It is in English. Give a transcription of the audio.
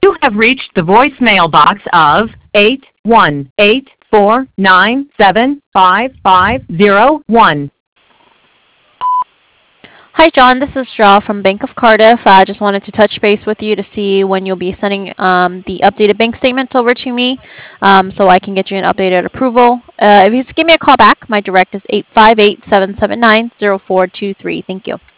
You have reached the voicemail box of 818-497-5501. Hi, John. This is Joelle from Bank of Cardiff. I just wanted to touch base with you to see when you'll be sending the updated bank statements over to me so I can get you an updated approval. If you just give me a call back, my direct is 858-779-0423. Thank you.